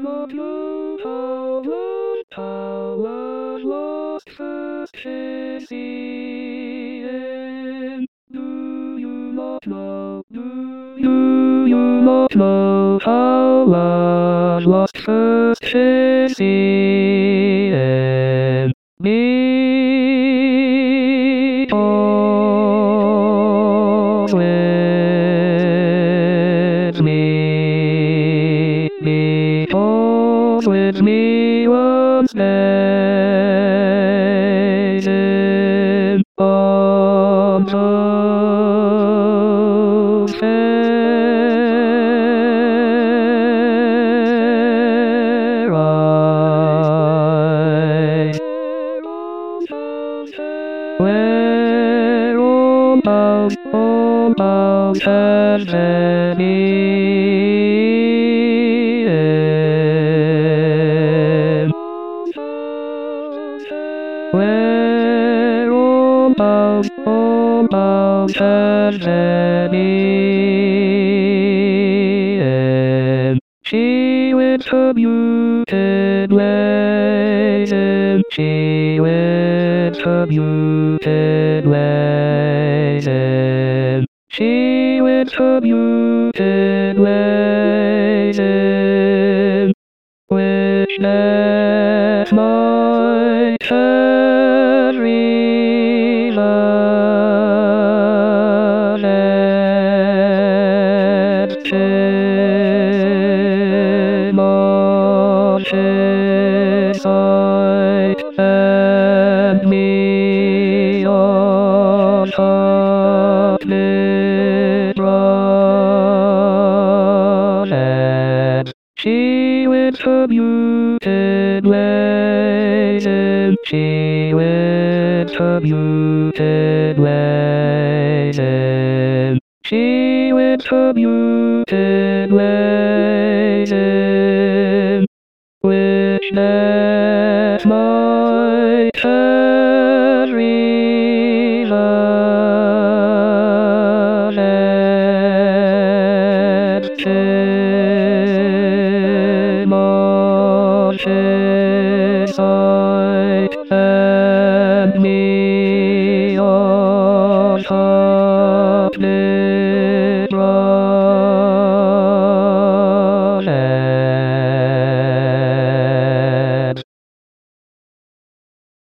not know how was lost first Cassian? Do you not know? Do you not know how was lost first Cassian? Because with me, because with me once days on those fair eyes. Where all bound has been. Where all bound has been. She with her muted ways, and she with her muted ways, and she with her muted ways, and which that might have reason and sight and me on chocolate run, and she with her muted ways, and she with her muted ways, and she with her muted ways, and which that might have reason and sight and me on chocolate.